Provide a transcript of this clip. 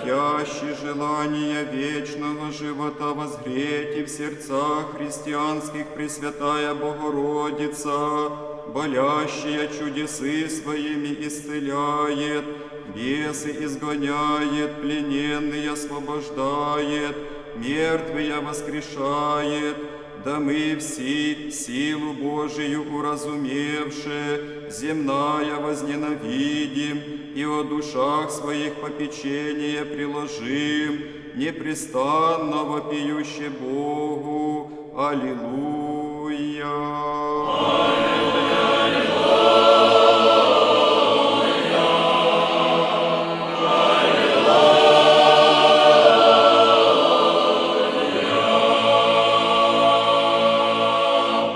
хотящий желания вечного живота возгреть и в сердцах христианских Пресвятая Богородица, болящая чудесы своими исцеляет, бесы изгоняет, плененные освобождает, мертвые воскрешает, да мы все силу Божию уразумевши, земная возненавидим и о душах своих попечение приложим, непрестанно вопиюще Богу. Аллилуйя.